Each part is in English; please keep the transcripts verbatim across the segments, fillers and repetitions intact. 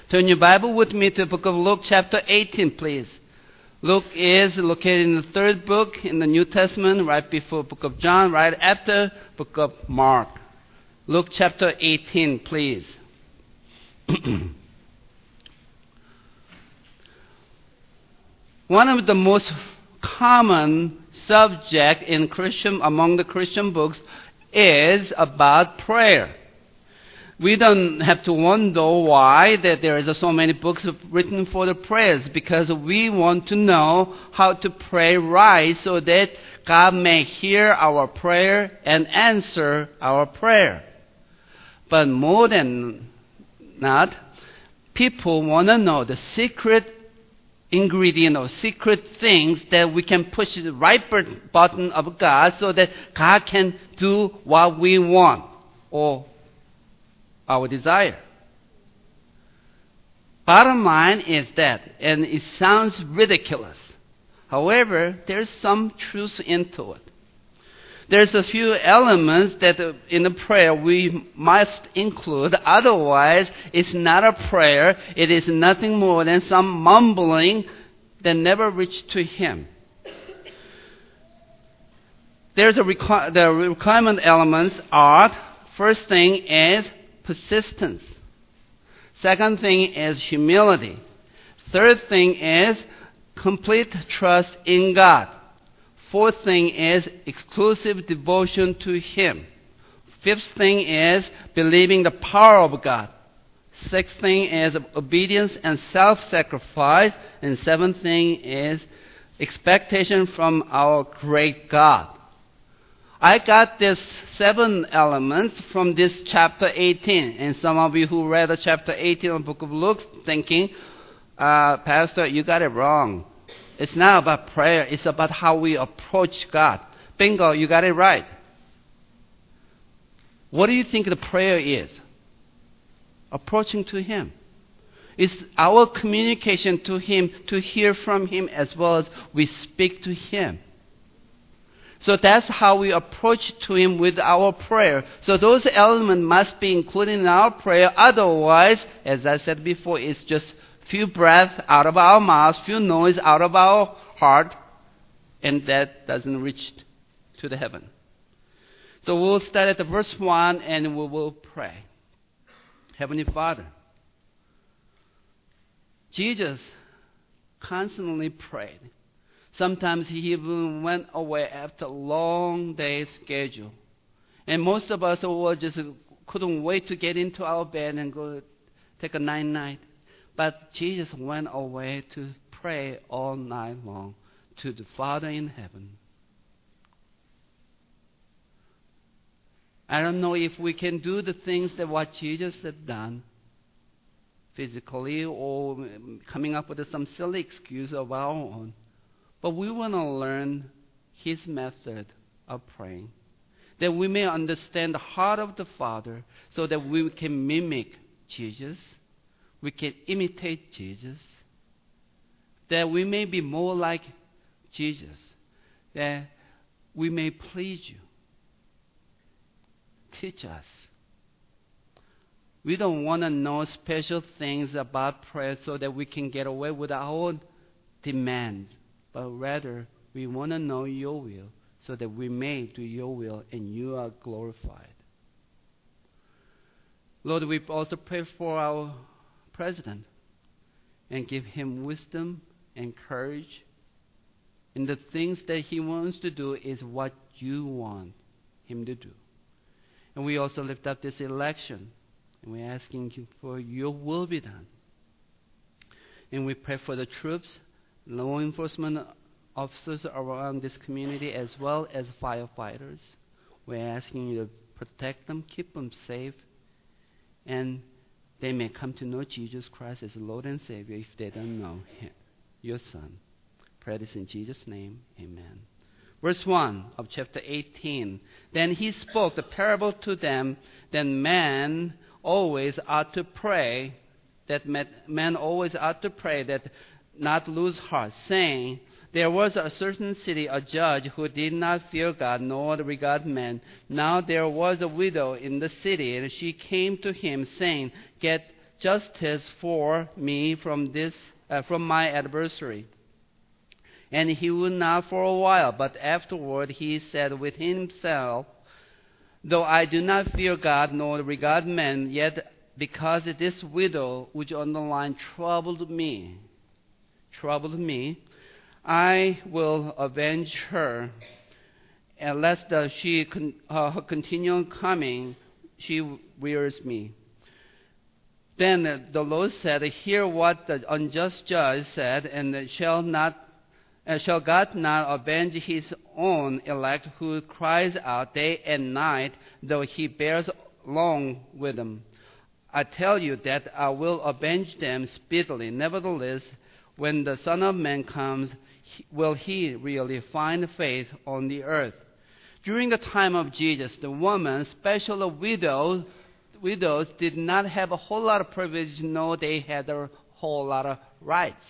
Turn your Bible with me to the book of Luke chapter eighteen, please. Luke is located in the third book in the New Testament, right before the book of John, right after the book of Mark. Luke chapter eighteen, please. One of the most common subject in Christian among the Christian books is about prayer. We don't have to wonder why that there is so many books written for the prayers, because we want to know how to pray right so that God may hear our prayer and answer our prayer. But more than not, people want to know the secret ingredient or secret things that we can push the right button of God so that God can do what we want or our desire. Bottom line is that, and it sounds ridiculous. However, there's some truth into it. There's a few elements that in the prayer we must include. Otherwise, it's not a prayer. It is nothing more than some mumbling that never reached to Him. There's a requ- the requirement elements are, first thing is persistence. Second thing is humility. Third thing is complete trust in God. Fourth thing is exclusive devotion to Him. Fifth thing is believing the power of God. Sixth thing is obedience and self-sacrifice. And seventh thing is expectation from our great God. I got these seven elements from this chapter eighteen. And some of you who read the chapter eighteen of the book of Luke thinking, uh, Pastor, you got it wrong. It's not about prayer. It's about how we approach God. Bingo, you got it right. What do you think the prayer is? Approaching to Him. It's our communication to Him, to hear from Him as well as we speak to Him. So that's how we approach to Him with our prayer. So those elements must be included in our prayer. Otherwise, as I said before, it's just few breath out of our mouth, few noise out of our heart, and that doesn't reach to the heaven. So we'll start at the verse one and we will pray. Heavenly Father, Jesus constantly prayed. Sometimes He even went away after a long day's schedule. And most of us were just couldn't wait to get into our bed and go take a night night. But Jesus went away to pray all night long to the Father in heaven. I don't know if we can do the things that what Jesus had done physically or coming up with some silly excuse of our own. But we want to learn His method of praying, that we may understand the heart of the Father so that we can mimic Jesus. We can imitate Jesus, that we may be more like Jesus, that we may please You. Teach us. We don't want to know special things about prayer so that we can get away with our own demands, but rather we want to know Your will so that we may do Your will and You are glorified. Lord, we also pray for our President and give him wisdom and courage. And the things that he wants to do is what You want him to do. And we also lift up this election. And we're asking You for Your will be done. And we pray for the troops, law enforcement officers around this community, as well as firefighters. We're asking You to protect them, keep them safe, and they may come to know Jesus Christ as Lord and Savior if they don't know Him, Your Son. Pray this in Jesus' name. Amen. Verse one of chapter eighteen. Then He spoke the parable to them that men always ought to pray, that men always ought to pray, that not lose heart, saying, There was a certain city, a judge who did not fear God nor regard men. Now there was a widow in the city, and she came to him, saying, Get justice for me from this uh, from my adversary. And he would not for a while, but afterward he said within himself, though I do not fear God nor regard men, yet because this widow, which underline troubled me, troubled me, I will avenge her, and lest uh, she con- uh, her continual coming, she wearies me. Then uh, the Lord said, hear what the unjust judge said, and shall not uh, shall God not avenge his own elect who cries out day and night, though he bears long with them? I tell you that I will avenge them speedily. Nevertheless, when the Son of Man comes, will he really find faith on the earth? During the time of Jesus, the woman, especially widows, widows, did not have a whole lot of privilege, no, they had a whole lot of rights.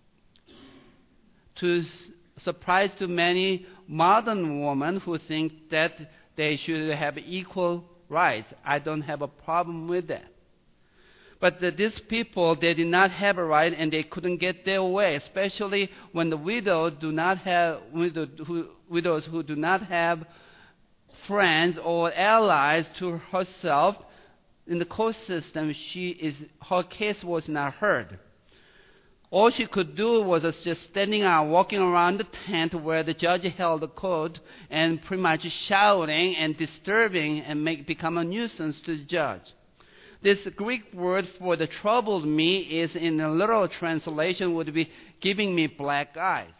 To surprise to many modern women who think that they should have equal rights, I don't have a problem with that. But the, these people, they did not have a right, and they couldn't get their way, especially when the widow do not have widow, who, widows who do not have friends or allies to herself. In the court system, she is her case was not heard. All she could do was just standing out, walking around the tent where the judge held the court, and pretty much shouting and disturbing and make become a nuisance to the judge. This Greek word for the troubled me is, in the literal translation, would be giving me black eyes.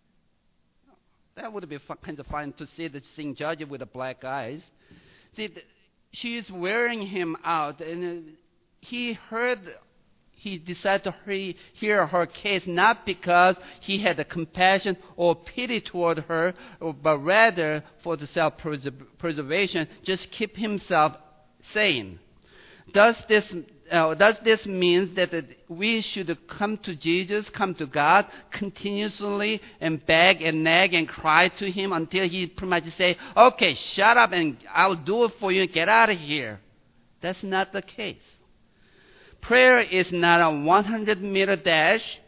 That would be kind of fun to see the same judge with the black eyes. See, she is wearing him out, and he heard, he decided to hear her case not because he had a compassion or pity toward her, but rather for the self-preservation, just keep himself sane. Does this uh, does this mean that uh, we should come to Jesus, come to God continuously and beg and nag and cry to him until he pretty much say, okay, shut up and I'll do it for you and get out of here? That's not the case. Prayer is not a one hundred meter dash.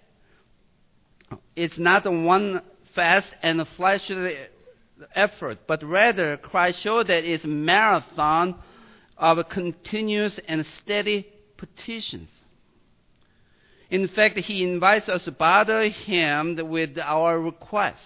It's not a one fast and a flash effort, but rather Christ showed that it's a marathon of continuous and steady petitions. In fact, he invites us to bother him with our request.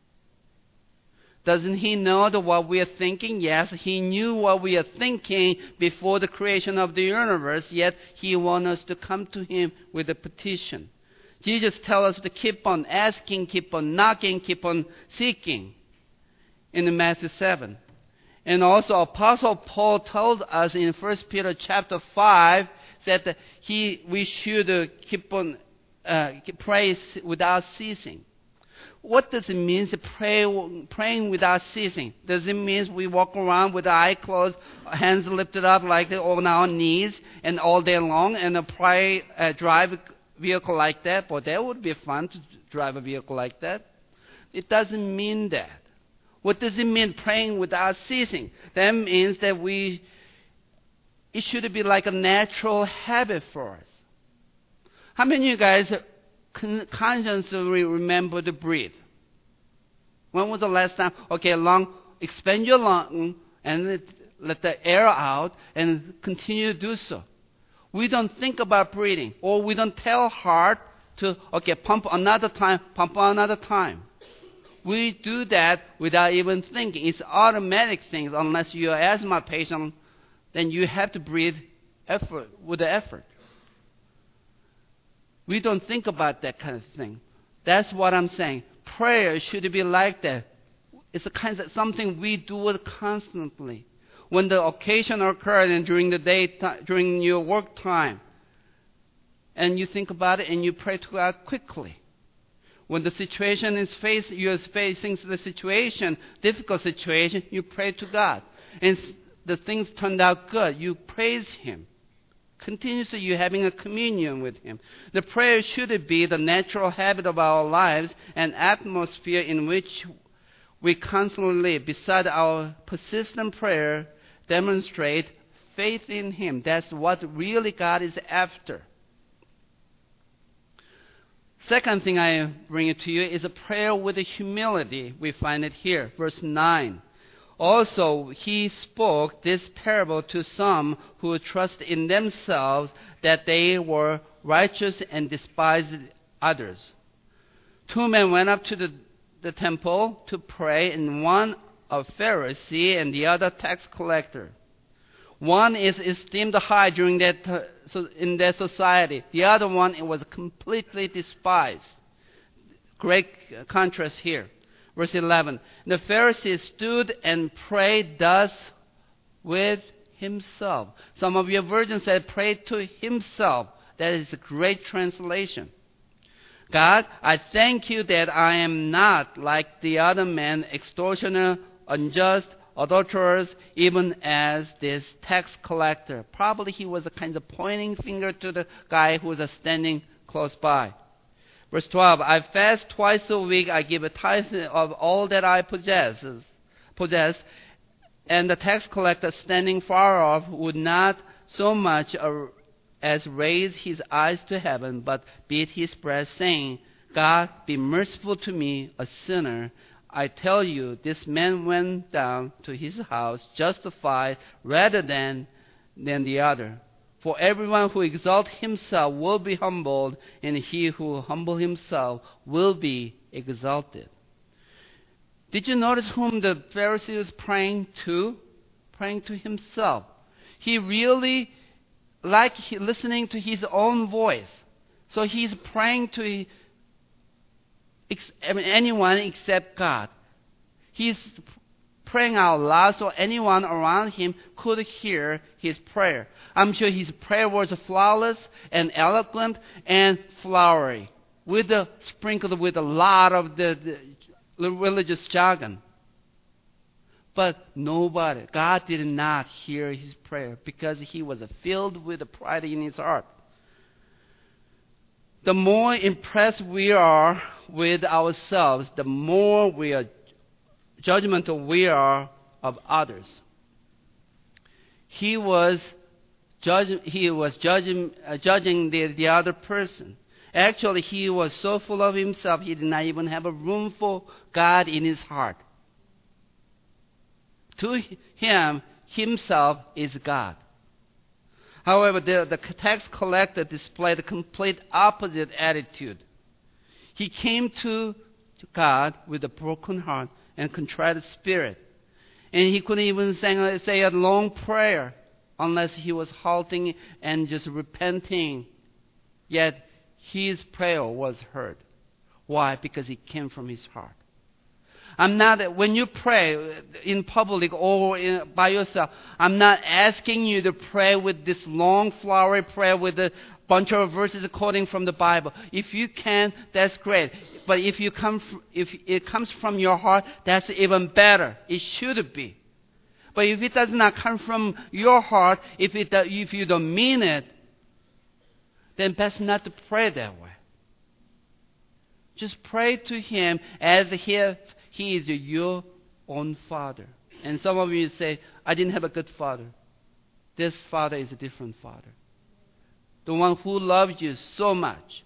Doesn't he know what we are thinking? Yes, he knew what we are thinking before the creation of the universe, yet he wants us to come to him with a petition. Jesus tells us to keep on asking, keep on knocking, keep on seeking in Matthew seven. And also, Apostle Paul told us in First Peter chapter five that he we should keep on uh, pray without ceasing. What does it mean to pray praying without ceasing? Does it mean we walk around with our eyes closed, hands lifted up like on our knees, and all day long, and pray uh, drive a vehicle like that? Well, that would be fun to drive a vehicle like that. It doesn't mean that. What does it mean praying without ceasing? That means that we, it should be like a natural habit for us. How many of you guys con- consciously remember to breathe? When was the last time? Okay, lung, expand your lung and let, let the air out and continue to do so. We don't think about breathing, or we don't tell heart to, okay, pump another time, pump another time. We do that without even thinking. It's automatic things. Unless you're an asthma patient, then you have to breathe effort with the effort. We don't think about that kind of thing. That's what I'm saying. Prayer should be like that. It's a kind of something we do it constantly. When the occasion occurs and during the day, during your work time, and you think about it and you pray to God quickly. When the situation is faced, you're facing the situation, difficult situation, you pray to God. And the things turned out good, you praise Him. Continuously, you're having a communion with Him. The prayer should be the natural habit of our lives, an atmosphere in which we constantly live. Beside our persistent prayer, demonstrate faith in him. That's what really God is after. Second thing I bring it to you is a prayer with humility. We find it here, verse nine. Also, he spoke this parable to some who trust in themselves that they were righteous and despised others. Two men went up to the, the temple to pray, and one a Pharisee and the other tax collector. One is esteemed high during that uh, so in that society. The other one it was completely despised. Great contrast here. Verse eleven. The Pharisee stood and prayed thus with himself. Some of your versions said prayed to himself. That is a great translation. God, I thank you that I am not like the other men, extortioner, unjust, adulterers, even as this tax collector. Probably he was a kind of pointing finger to the guy who was standing close by. Verse twelve, I fast twice a week. I give a tithe of all that I possess. possess. And the tax collector standing far off would not so much as raise his eyes to heaven, but beat his breast, saying, God, be merciful to me, a sinner. I tell you, this man went down to his house justified rather than, than the other. For everyone who exalts himself will be humbled, and he who humbles himself will be exalted. Did you notice whom the Pharisee was praying to? Praying to himself. He really liked listening to his own voice. So he's praying to anyone except God. He's praying out loud so anyone around him could hear his prayer. I'm sure his prayer was flawless and eloquent and flowery, with a, sprinkled with a lot of the, the religious jargon. But nobody, God did not hear his prayer because he was filled with pride in his heart. The more impressed we are with ourselves, the more we are judgmental we are of others. He was judging. He was judging, uh, judging the, the other person. Actually, he was so full of himself, he did not even have a room for God in his heart. To him, himself is God. However, the, the tax collector displayed a complete opposite attitude. He came to God with a broken heart and contrite spirit. And he couldn't even say, say a long prayer unless he was halting and just repenting. Yet his prayer was heard. Why? Because it came from his heart. I'm not, when you pray in public or in, by yourself, I'm not asking you to pray with this long flowery prayer with a bunch of verses quoting from the Bible. If you can, that's great. But if you come, from, if it comes from your heart, that's even better. It should be. But if it does not come from your heart, if it, if you don't mean it, then best not to pray that way. Just pray to Him as if He is your own Father. And some of you say, I didn't have a good father. This father is a different father. The one who loves you so much.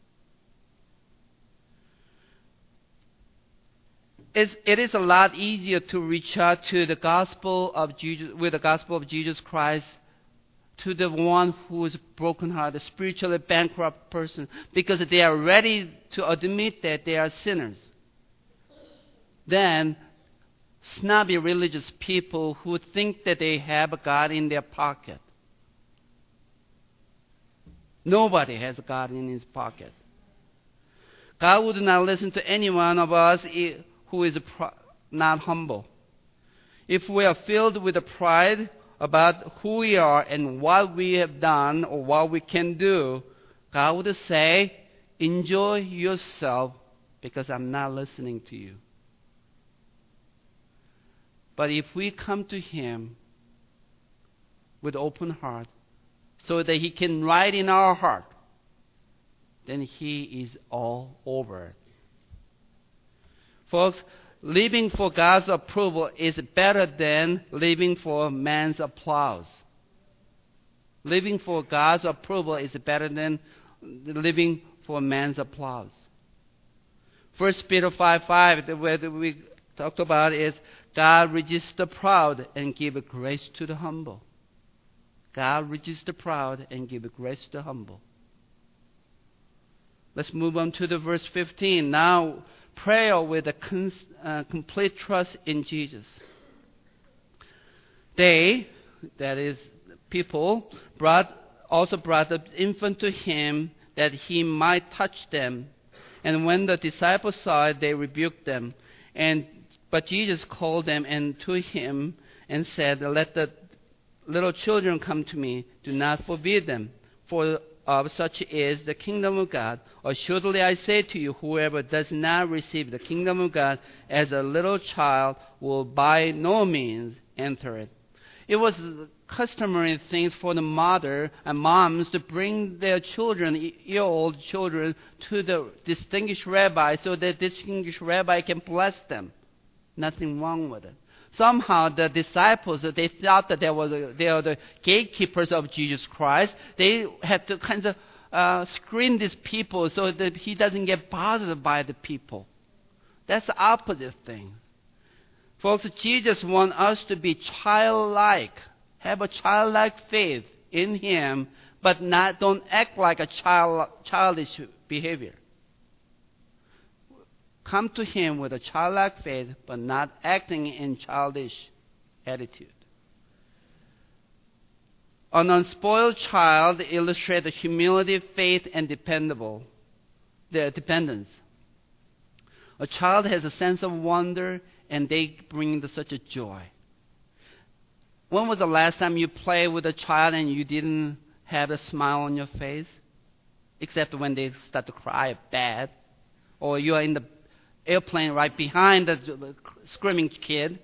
It's, it is a lot easier to reach out to the gospel of Jesus, with the gospel of Jesus Christ, to the one who is brokenhearted, spiritually bankrupt person, because they are ready to admit that they are sinners. Then snobby religious people who think that they have God in their pocket. Nobody has God in his pocket. God would not listen to any one of us who is not humble. If we are filled with pride about who we are and what we have done or what we can do, God would say, enjoy yourself because I'm not listening to you. But if we come to Him with open heart so that He can write in our heart, then He is all over it. Folks, living for God's approval is better than living for man's applause. Living for God's approval is better than living for man's applause. First Peter five five, the way that we talked about is God resists the proud and gives grace to the humble. God resists the proud and gives grace to the humble. Let's move on to the verse fifteen. Now, prayer with a cons- uh, complete trust in Jesus. They, that is, people, brought also brought the infant to him that he might touch them. And when the disciples saw it, they rebuked them. And but Jesus called them and to him and said, "Let the little children come to me. Do not forbid them, for of such is the kingdom of God. Assuredly I say to you, whoever does not receive the kingdom of God as a little child will by no means enter it." It was customary things for the mother and moms to bring their children, year-old children, to the distinguished rabbi so that distinguished rabbi can bless them. Nothing wrong with it. Somehow the disciples, they thought that they were the, they are the gatekeepers of Jesus Christ. They had to kind of uh, screen these people so that he doesn't get bothered by the people. That's the opposite thing. Folks, Jesus wants us to be childlike, have a childlike faith in him, but not don't act like a child, childish behavior. Come to him with a childlike faith, but not acting in childish attitude. An unspoiled child illustrates the humility, faith, and dependable, their dependence. A child has a sense of wonder, and they bring such a joy. When was the last time you played with a child and you didn't have a smile on your face? Except when they start to cry bad, or you are in the airplane right behind the screaming kid.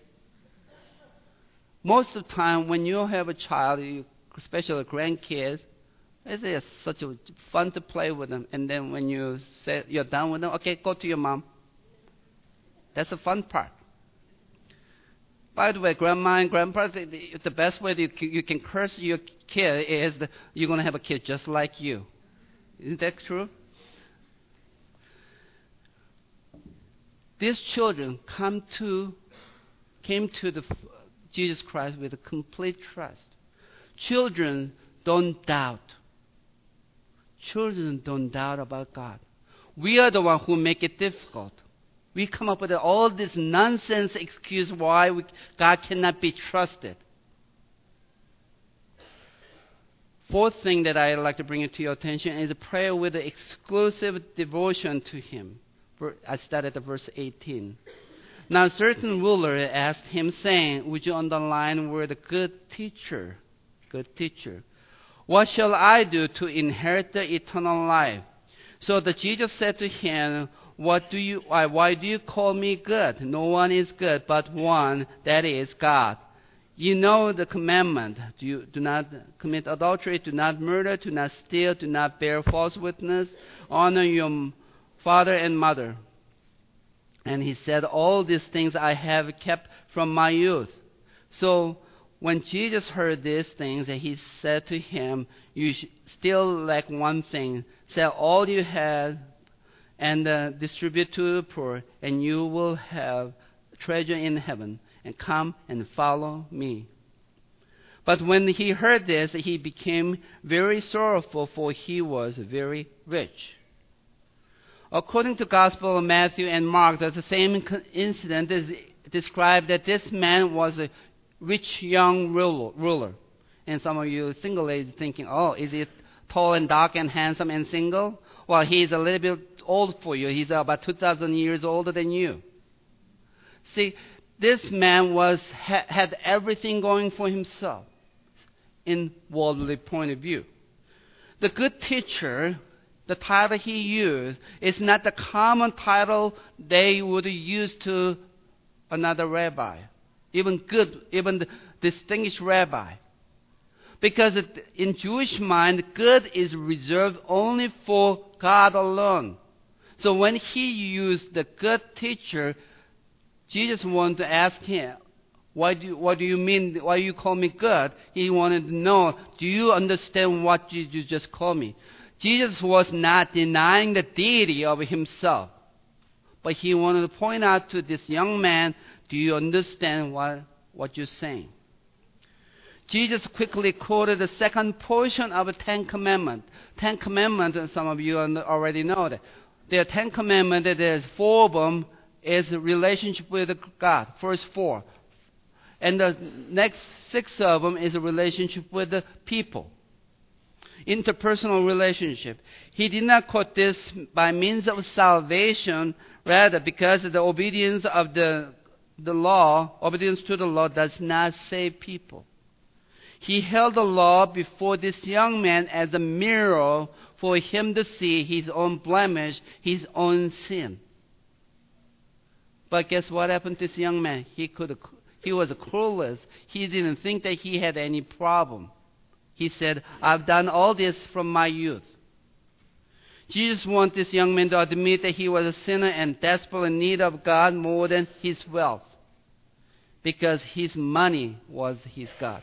Most of the time when you have a child, especially grandkids, it's such a fun to play with them. And then when you say you're done with them, okay, go to your mom. That's the fun part. By the way, grandma and grandpa, the, the best way that you, you can curse your kid is that you're going to have a kid just like you. Isn't that true? These children come to, came to the, Jesus Christ with a complete trust. Children don't doubt. Children don't doubt about God. We are the ones who make it difficult. We come up with all this nonsense excuse why we, God cannot be trusted. Fourth thing that I'd like to bring it to your attention is a prayer with an exclusive devotion to him. I started at verse eighteen. Now a certain ruler asked him, saying, would you underline the word good teacher? Good teacher. What shall I do to inherit the eternal life? So that Jesus said to him, What do you? Why, why do you call me good? No one is good but one, that is God. You know the commandment. Do, you, do not commit adultery, do not murder, do not steal, do not bear false witness, honor your father and mother. And he said, all these things I have kept from my youth. So when Jesus heard these things, he said to him, you still lack one thing. Sell all you have and uh, distribute to the poor, and you will have treasure in heaven. And come and follow me. But when he heard this, he became very sorrowful, for he was very rich. According to Gospel of Matthew and Mark, the same incident is described that this man was a rich young ruler. And some of you single ladies thinking, oh, is he tall and dark and handsome and single? Well, he's a little bit old for you. He's about two thousand years older than you. See, this man was ha, had everything going for himself in worldly point of view. The good teacher, the title he used, is not the common title they would use to another rabbi, even good, even the distinguished rabbi. Because in Jewish mind, good is reserved only for God alone. So when he used the good teacher, Jesus wanted to ask him, Why do you, what do you mean? Why you call me good? He wanted to know, do you understand what you, you just called me? Jesus was not denying the deity of himself. But he wanted to point out to this young man, do you understand what, what you're saying? Jesus quickly quoted the second portion of the Ten Commandments. Ten Commandments, some of you already know that. There are Ten Commandments, there's four of them, is a relationship with God, first four. And the next six of them is a relationship with the people. Interpersonal relationship. He did not quote this by means of salvation, rather because the obedience of the, the law, obedience to the law does not save people. He held the law before this young man as a mirror for him to see his own blemish, his own sin. But guess what happened to this young man? He could, he was clueless. He didn't think that he had any problem. He said, I've done all this from my youth. Jesus wanted this young man to admit that he was a sinner and desperate in need of God more than his wealth, because his money was his God.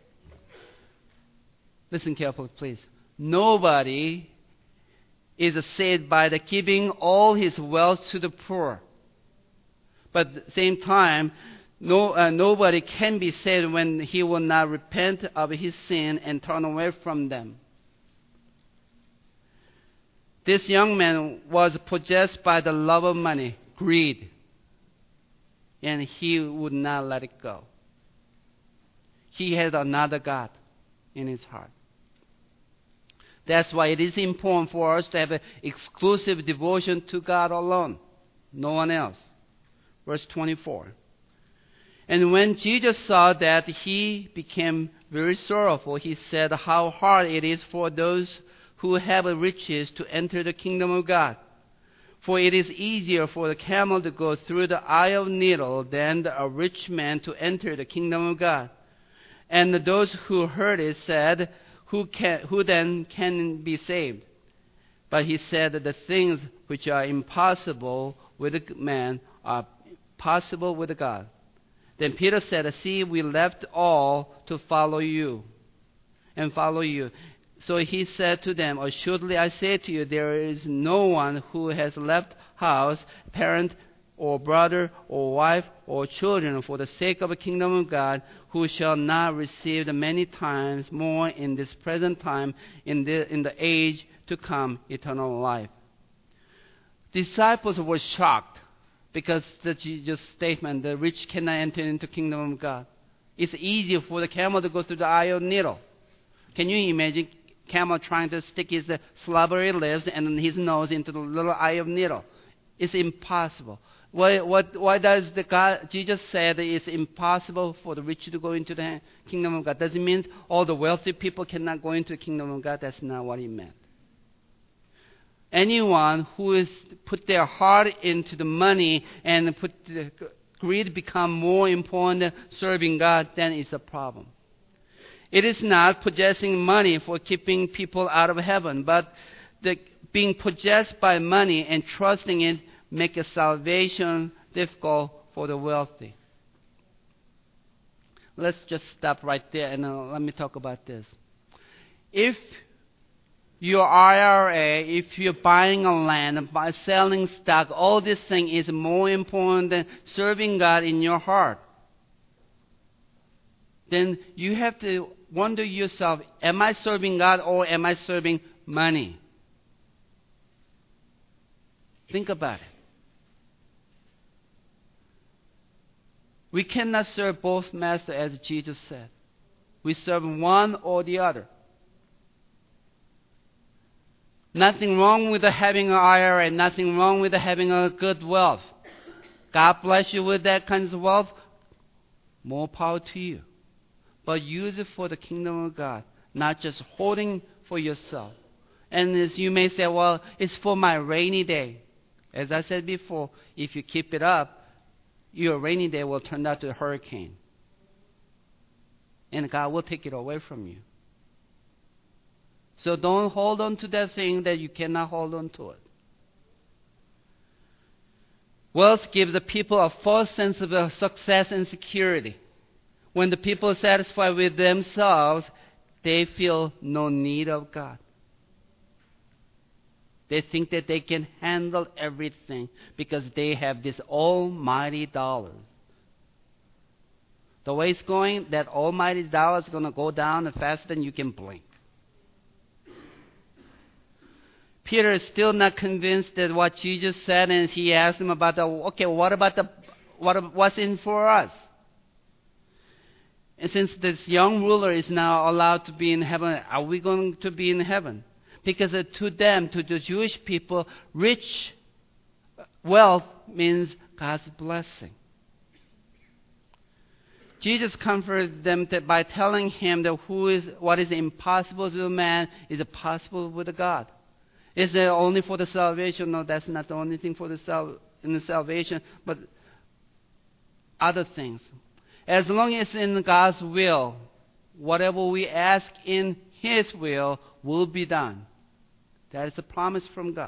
Listen carefully, please. Nobody is saved by the giving all his wealth to the poor. But at the same time, no, uh, nobody can be saved when he will not repent of his sin and turn away from them. This young man was possessed by the love of money, greed, and he would not let it go. He had another God in his heart. That's why it is important for us to have an exclusive devotion to God alone, no one else. Verse twenty-four. And when Jesus saw that, he became very sorrowful. He said, how hard it is for those who have riches to enter the kingdom of God. For it is easier for the camel to go through the eye of a needle than a rich man to enter the kingdom of God. And those who heard it said, Who can, who then can be saved? But he said that the things which are impossible with man are possible with God. Then Peter said, see, we left all to follow you and follow you. So he said to them, assuredly I say to you, there is no one who has left house, parent, or brother, or wife, or children for the sake of the kingdom of God, who shall not receive the many times more in this present time, in the, in the age to come, eternal life. Disciples were shocked because the Jesus statement, the rich cannot enter into the kingdom of God. It's easier for the camel to go through the eye of a needle. Can you imagine camel trying to stick his slobbery lips and his nose into the little eye of a needle? It's impossible. Why, what, why does the God, Jesus said it's impossible for the rich to go into the kingdom of God? Does it mean all the wealthy people cannot go into the kingdom of God? That's not what he meant. Anyone who is put their heart into the money and put the greed become more important than serving God, then it's a problem. It is not possessing money for keeping people out of heaven, but the being possessed by money and trusting it make a salvation difficult for the wealthy. Let's just stop right there and uh, let me talk about this. If your I R A, if you're buying a land, by selling stock, all this thing is more important than serving God in your heart, then you have to wonder yourself, am I serving God or am I serving money? Think about it. We cannot serve both masters, as Jesus said. We serve one or the other. Nothing wrong with having an I R A, nothing wrong with having a good wealth. God bless you with that kind of wealth. More power to you. But use it for the kingdom of God, not just holding for yourself. And as you may say, well, it's for my rainy day. As I said before, if you keep it up, your rainy day will turn out to a hurricane. And God will take it away from you. So don't hold on to that thing that you cannot hold on to it. Wealth gives the people a false sense of success and security. When the people are satisfied with themselves, they feel no need of God. They think that they can handle everything because they have this almighty dollar. The way it's going, that almighty dollar is going to go down faster than you can blink. Peter is still not convinced that what Jesus said, and he asked him about the, okay, what about the, what, what's in for us? And since this young ruler is now allowed to be in heaven, are we going to be in heaven? Because uh, to them, to the Jewish people, rich wealth means God's blessing. Jesus comforted them that by telling him that who is, what is impossible to man is possible with God. Is it only for the salvation? No, that's not the only thing for the sal- in the salvation, but other things. As long as it's in God's will, whatever we ask in His will will be done. That is a promise from God.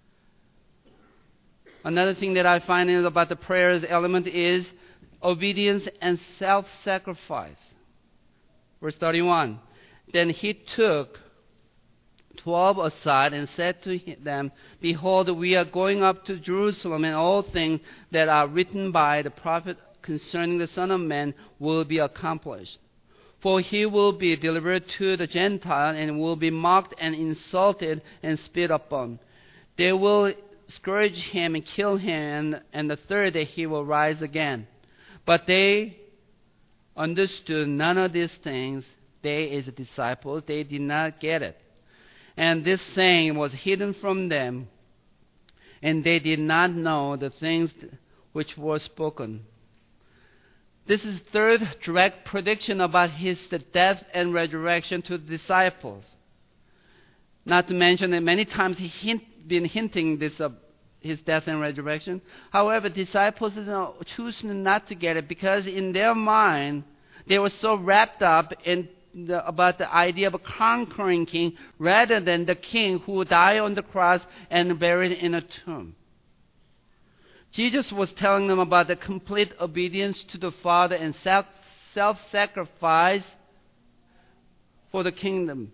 Another thing that I find is about the prayers element is obedience and self-sacrifice. Verse thirty-one. Then he took twelve aside and said to them, behold, we are going up to Jerusalem, and all things that are written by the prophet concerning the Son of Man will be accomplished. For he will be delivered to the Gentiles and will be mocked and insulted and spit upon. They will scourge him and kill him, and, and the third day he will rise again. But they understood none of these things. They, as disciples, they did not get it. And this saying was hidden from them, and they did not know the things which were spoken. This is the third direct prediction about his death and resurrection to the disciples. Not to mention that many times he hint, been hinting this of his death and resurrection. However, disciples you know, choose not to get it because in their mind they were so wrapped up in the, about the idea of a conquering king rather than the king who died on the cross and buried in a tomb. Jesus was telling them about the complete obedience to the Father and self, self-sacrifice for the kingdom.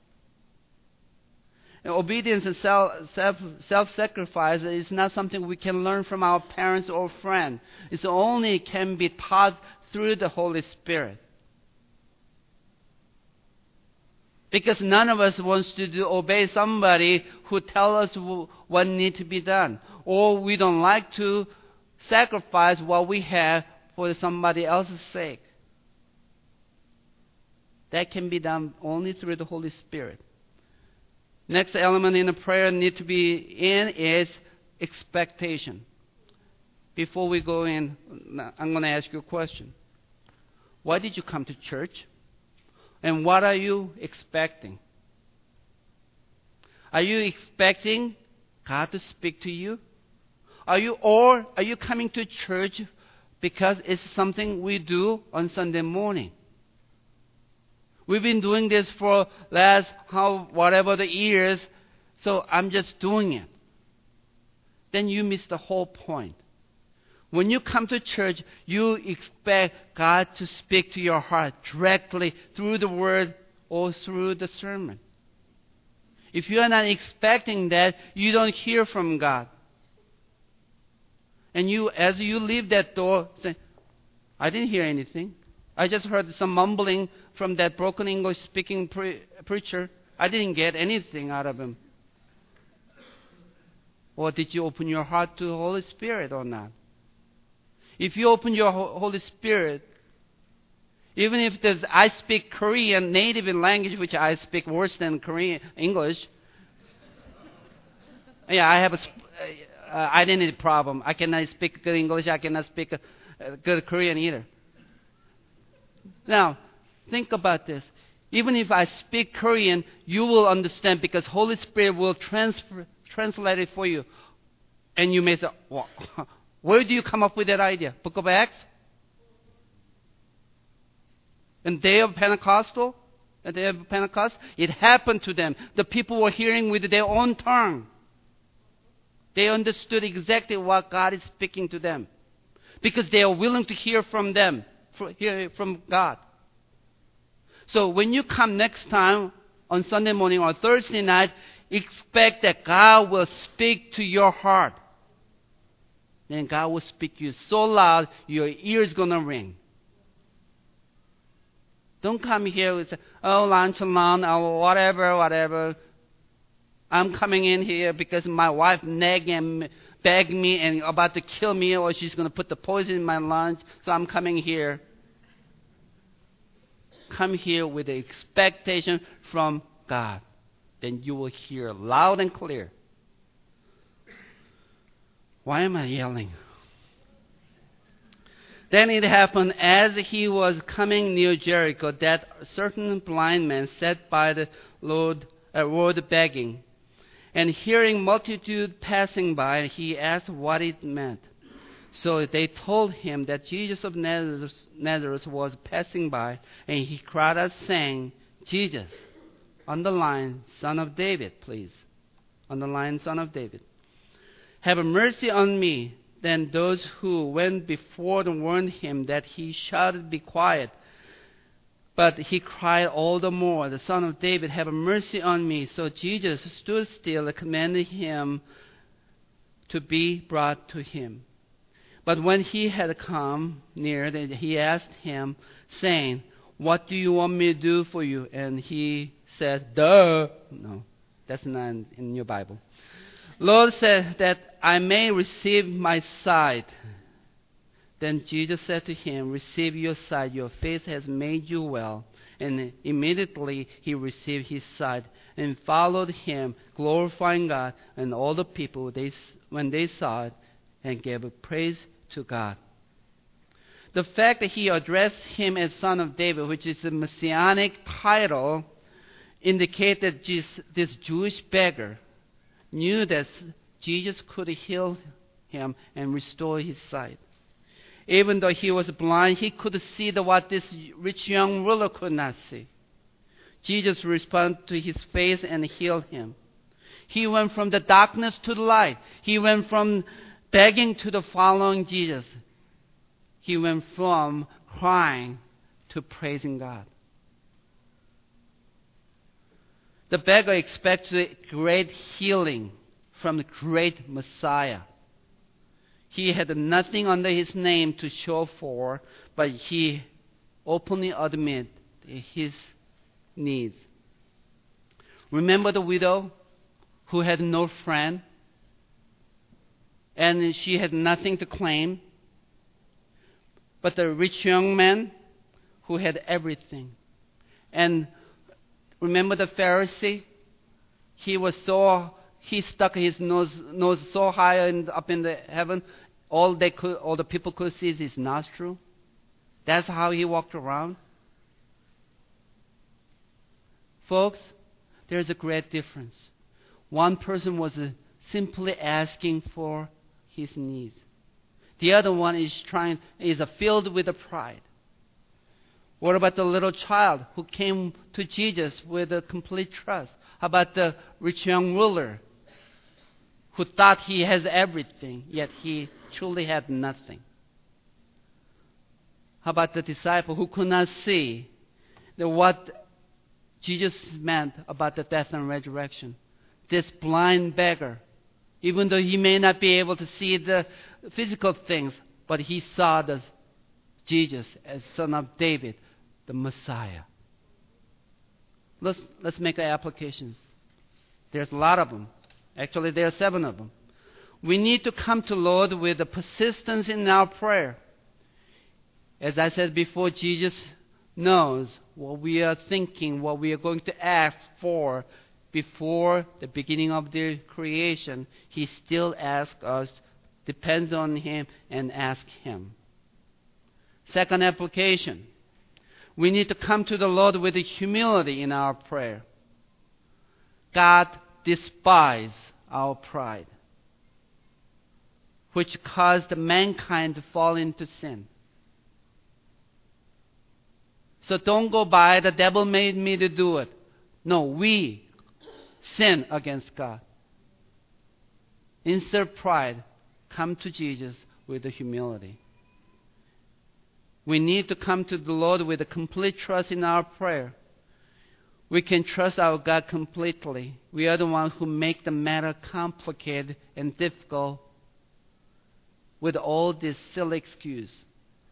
And obedience and self, self, self-sacrifice is not something we can learn from our parents or friends. It only can be taught through the Holy Spirit. Because none of us wants to do, obey somebody who tells us what needs to be done. Or we don't like to sacrifice what we have for somebody else's sake. That can be done only through the Holy Spirit. Next element in the prayer need to be in is expectation. Before we go in, I'm going to ask you a question. Why did you come to church? And what are you expecting? Are you expecting God to speak to you? Are you, or are you coming to church because it's something we do on Sunday morning? We've been doing this for last how whatever the years, so I'm just doing it. Then you miss the whole point. When you come to church, you expect God to speak to your heart directly through the word or through the sermon. If you are not expecting that, you don't hear from God. And you, as you leave that door, say, I didn't hear anything. I just heard some mumbling from that broken English speaking pre- preacher. I didn't get anything out of him. Or did you open your heart to the Holy Spirit or not? If you open your Holy Spirit, even if there's, I speak Korean native in language, which I speak worse than Korean English. Yeah, I have a uh, identity problem. I cannot speak good English. I cannot speak uh, good Korean either. Now, think about this. Even if I speak Korean, you will understand because Holy Spirit will transfer, translate it for you. And you may say, well, where do you come up with that idea? Book of Acts? And day of Pentecostal? The day of Pentecost? It happened to them. The people were hearing with their own tongue. They understood exactly what God is speaking to them. Because they are willing to hear from them, hear from God. So when you come next time on Sunday morning or Thursday night, expect that God will speak to your heart. Then God will speak to you so loud, your ear's going to ring. Don't come here and say, oh, lunch, lunch, or whatever, whatever. I'm coming in here because my wife nagged and begged me and about to kill me, or she's going to put the poison in my lunch, so I'm coming here. Come here with the expectation from God. Then you will hear loud and clear. Why am I yelling? Then it happened as he was coming near Jericho that a certain blind man sat by the Lord, uh, road begging. And hearing multitude passing by, he asked what it meant. So they told him that Jesus of Nazareth, Nazareth was passing by, and he cried out, saying, Jesus, underline, Son of David, please. Underline, Son of David. Have mercy on me. Then those who went before warned him that he shouted, be quiet. But he cried all the more, the Son of David, have mercy on me. So Jesus stood still and commanded him to be brought to him. But when he had come near, he asked him, saying, what do you want me to do for you? And he said, duh. No, that's not in your Bible. Lord said that I may receive my sight. Then Jesus said to him, receive your sight. Your faith has made you well. And immediately he received his sight and followed him, glorifying God. And all the people, they, when they saw it, and gave praise to God. The fact that he addressed him as Son of David, which is a messianic title, indicates that this Jewish beggar knew that Jesus could heal him and restore his sight. Even though he was blind, he could see the, what this rich young ruler could not see. Jesus responded to his face and healed him. He went from the darkness to the light. He went from begging to the following Jesus. He went from crying to praising God. The beggar expected great healing from the great Messiah. He had nothing under his name to show for, but he openly admitted his needs. Remember the widow who had no friend, and she had nothing to claim, but the rich young man who had everything. And remember the Pharisee? He was so he stuck his nose nose so high in, up in the heaven, all they could, all the people could see is his nostril. That's how he walked around. Folks, there's a great difference. One person was uh, simply asking for his needs. The other one is trying is uh, filled with a pride. What about the little child who came to Jesus with a complete trust? How about the rich young ruler who thought he has everything, yet he truly had nothing? How about the disciple who could not see the, what Jesus meant about the death and resurrection? This blind beggar, even though he may not be able to see the physical things, but he saw the Jesus as Son of David, the Messiah. Let's, let's make applications. There's a lot of them. Actually, there are seven of them. We need to come to Lord with a persistence in our prayer. As I said before, Jesus knows what we are thinking, what we are going to ask for before the beginning of the creation. He still asks us, depends on Him, and ask Him. Second application. We need to come to the Lord with humility in our prayer. God despises our pride, which caused mankind to fall into sin. So don't go by, the devil made me to do it. No, we sin against God. Instead of pride, come to Jesus with the humility. We need to come to the Lord with a complete trust in our prayer. We can trust our God completely. We are the ones who make the matter complicated and difficult with all this silly excuse.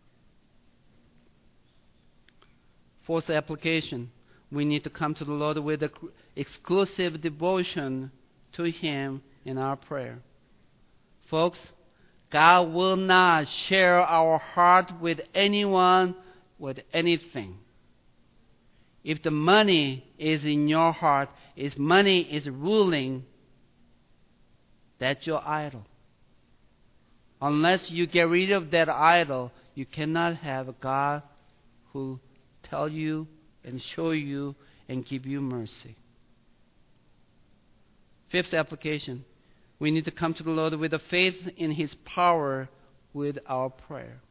Fourth application, we need to come to the Lord with an exclusive devotion to Him in our prayer. Folks, God will not share our heart with anyone, with anything. If the money is in your heart, if money is ruling, that's your idol. Unless you get rid of that idol, you cannot have a God who tell you and show you and give you mercy. Fifth application, we need to come to the Lord with a faith in His power with our prayer.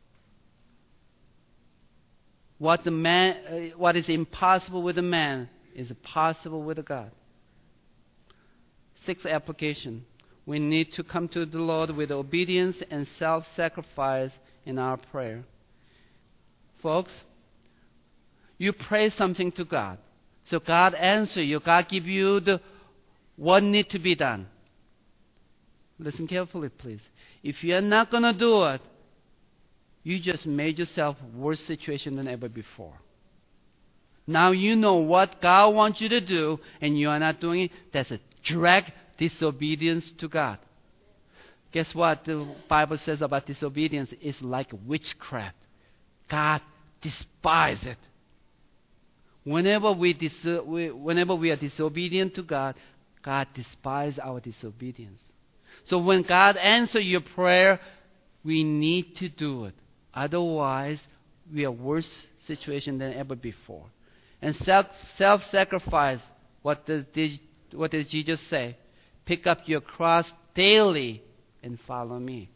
What the man, uh, what is impossible with a man is possible with a God. Sixth application, we need to come to the Lord with obedience and self-sacrifice in our prayer. Folks, you pray something to God, so God answers you. God give you the what need to be done. Listen carefully, please. If you are not going to do it, you just made yourself worse situation than ever before. Now you know what God wants you to do, and you are not doing it. That's a direct disobedience to God. Guess what the Bible says about disobedience? It's like witchcraft. God despises it. Whenever we, dis- we, whenever we are disobedient to God, God despises our disobedience. So when God answers your prayer, we need to do it. Otherwise, we are worse situation than ever before. And self, self-sacrifice, what does, what does Jesus say? Pick up your cross daily and follow me.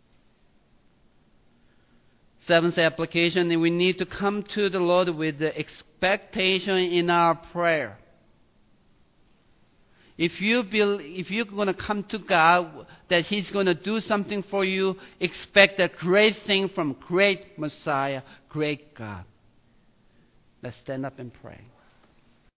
Seventh application, we need to come to the Lord with the expectation in our prayer. If you build, if you're going to come to God, that He's going to do something for you, expect a great thing from great Messiah, great God. Let's stand up and pray.